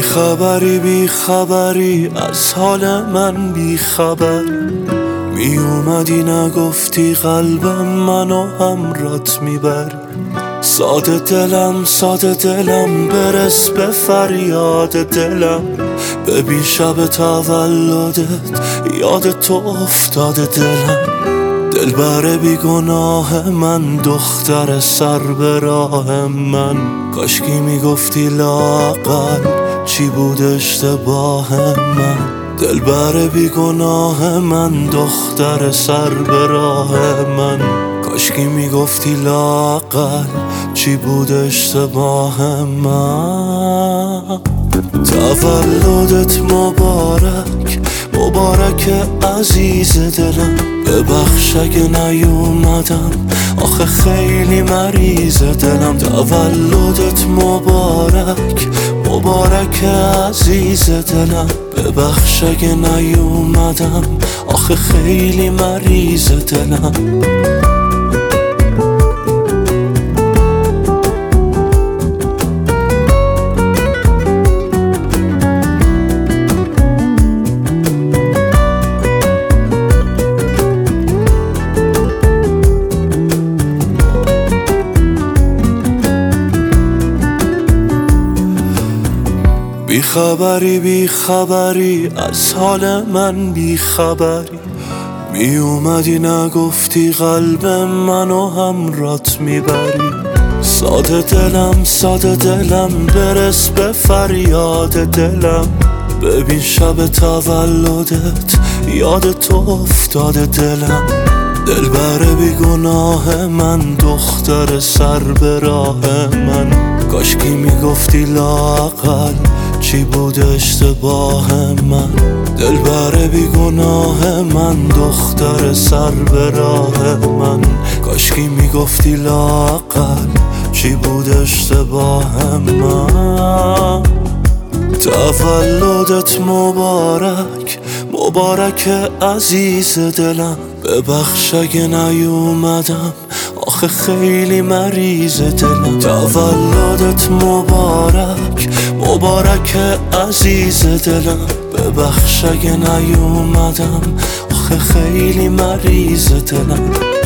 بی خبری از حال من بی خبر می اومدی نگفتی قلبم منو همرات میبر. ساده دلم برس به فریاد دلم. ببین شب تولدت یاد تو افتاده دلم. دلبر بی گناه من، دختر سر به راه من. کاشکی میگفتی لااقل چی بود اشتباه من. دلبر بی گناه من، دختر سر به راه من. کاشکی میگفتی لااقل چی بود اشتباه من. تولدت مبارک عزیز دلم. ببخش اگه نیومدم، آخه خیلی مریض دلم. تولدت مبارک عزیز دلم. ببخش اگه نیومدم، آخه خیلی مریض دلم. بی خبری از حال من بی خبری می اومدی نگفتی قلب منو همرات میبری. ساده دلم برس به فریاد دلم. ببین شب تولدت یاد تو افتاده دلم. دلبر بی گناه من، دختر سر به راه من. کاشکی میگفتی لااقل چی بود اشتباه من. دلبر بی گناه من، دختر سر به راه من. کاشکی میگفتی لااقل چی بود اشتباه من. تولدت مبارک عزیز دلم. ببخش اگه نیومدم، آخه خیلی مریض دلم. تولدت مبارک عزیز دلم. ببخش اگه نیومدم، آخه خیلی مریض دلم.